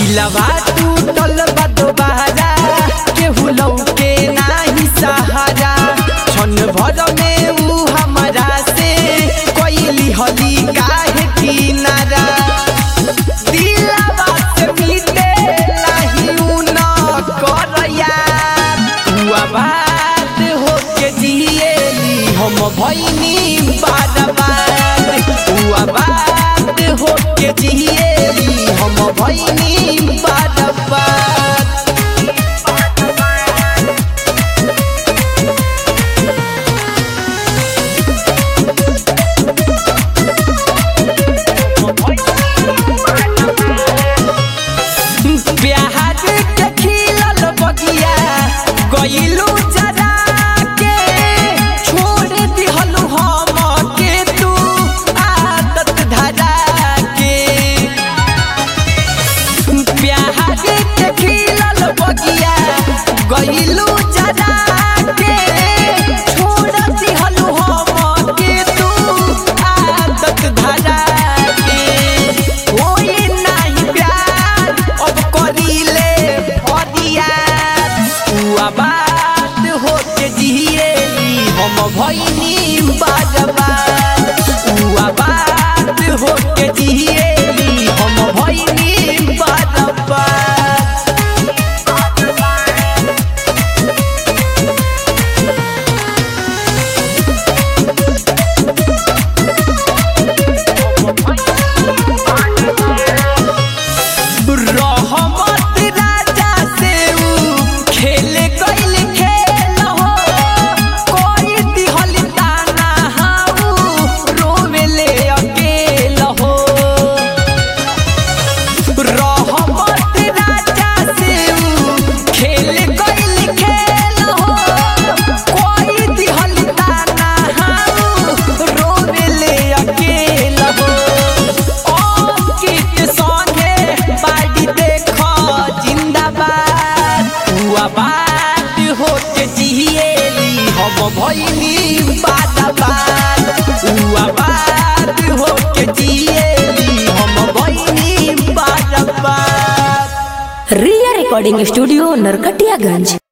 दिलवा टूटल बा दोबारा केहू लौके नाही सहारा क्षण भर में ऊ हमरा से कोइली हली काहे किनारा दिलवा से मिटे नाही ऊ न करया तू आबाद होके जिएली हम भइनी बार तू आबाद होके जिएली हम भइनी बार प्यार के खिलल बगिया गइलू जरा के छोड़ दिहलू हम के तू आदत धरा के प्यार के खिलल बगिया गइलू जरा के छोड़ दिहलू हम के तू आदत धरा के होई नाही प्यार अब करीले भदिया तू आबाद होके जिएली हम भइनी बार तू आबाद होके जिएली हम भइनी बार रहमत राजा से ऊ खेल गइल खेल हो कोई दिहल ताना हाऊ रोवेले अकेल हो रहमत राजा से ऊ खेल गइल खेल हो कोई दिहल ताना हाऊ रोवेले अकेल हो अंकित संगे बाड़ी देखो जिंदाबाद तू आबाद होके जिएली हम भइनी बार तू आबाद होके जिएली हम भइनी बार। Riya recording studio Narkatiaganj.